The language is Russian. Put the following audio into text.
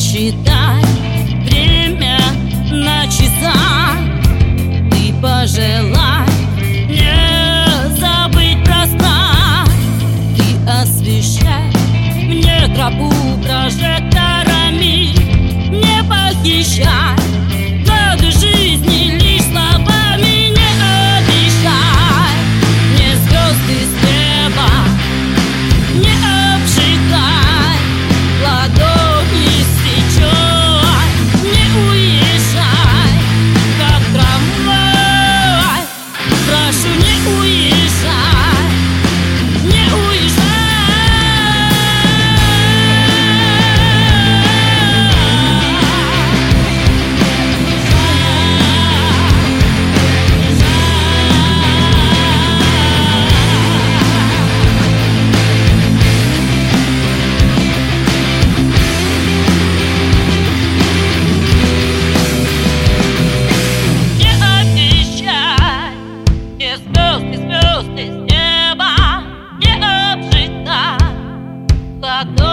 считай время на часах. Ты пожелай не забыть про страх. Ты освещай мне тропу прожекторами. Не похищай годы жизни лишь словами. Не обещай мне звезды с неба. Не обжигай ладони свечой. Не уезжай, как трамвай. Прошу, не уезжай, не уезжай. Звезды с неба, не обжигай ладони.